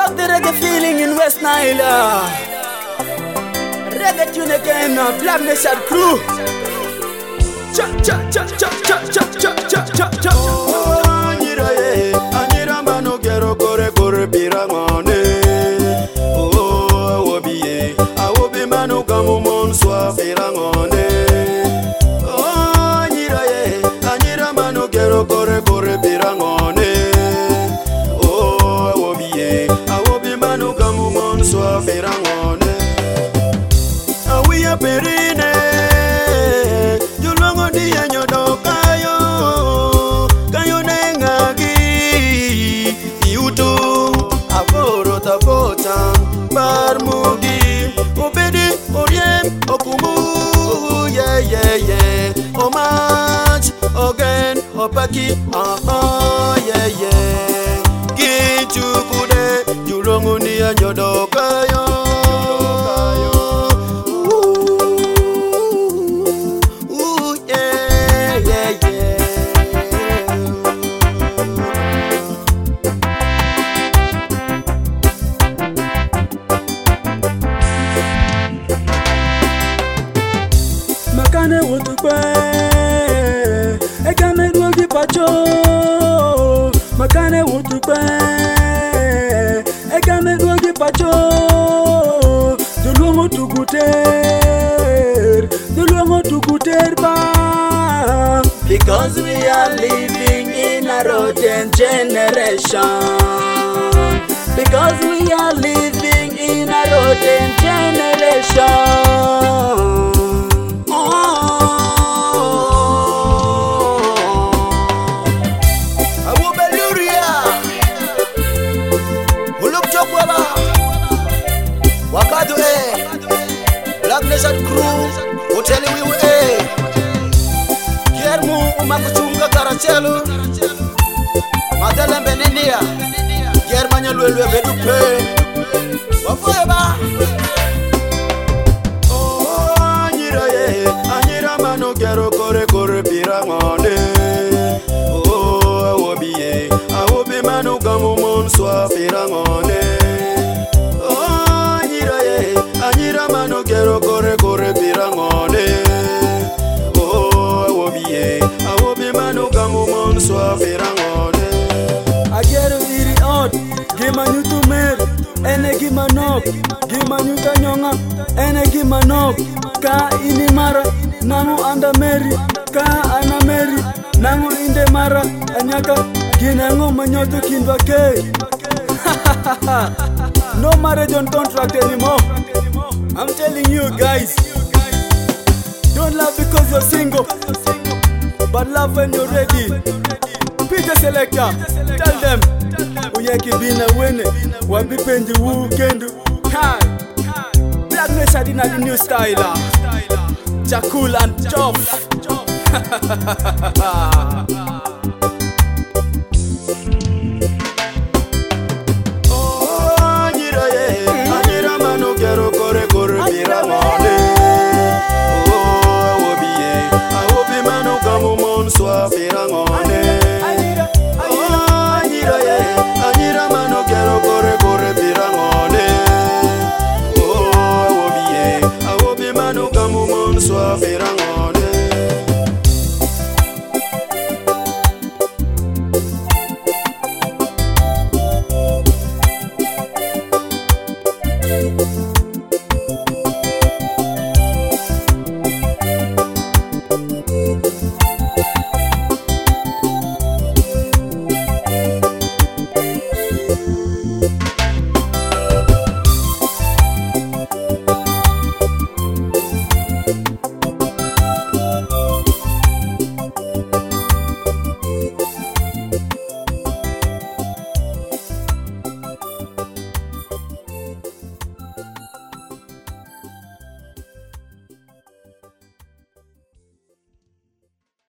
love the reggae feeling in West Nile. Reggae tune again, Black Nation crew. Cha cha cha cha cha cha cha cha cha cha. Oh, anyira ye, anyira mano kero kore kore pirangone. Oh, awobi ye, awobi mano kamu monswa pirangone. Oh, anyira ye, anyira mano kero kore kore pirangone. Oh, awobi ye, awobi mano kamu monswa pirangone. Awiya perine. Barmugi, obedi, oriem, okumu, yeah, yeah, yeah. Homage, again, opaki, yeah, yeah. Kichukude, julonguni anyodokayo. Yeah, yeah, yeah. Makane wotukwe, ekame duogi pacho. Makane wotukwe, ekame duogi pacho. Duluongo tuguter ba. Because we are living in a rotten generation. Because we are living in a rotten generation. Wakadu Black Nation crew, hoteli wiwu Kiermu umakuchunga karachelu Madelembe nindia Kiermanya lwelwe vedupe Wafueba Oh, anyira ye, anyira mano kero kore kore pirangone Oh, awobi ye, awobi mano kamu monswa pirangone Anyira mano kero kore kore pirangone Oh, awobi ye, awobi mano kamu monswa pirangone Agero iri out, gima nyutu mer, ene gima nok, gima nyuta nyonga, ene gima nok. Ka ini mara, nangu anda meri, ka ana meri, nangu inde mara, anyaka ginango manyoto kindwa ke. No marriage on contract anymore. I'm telling you guys, don't love because you're single, but love when you're ready. Peter Selector, tell them, Uyeki bina wene, wabi pendi wukendu. Black Nation in the new style, Jakul and Joff.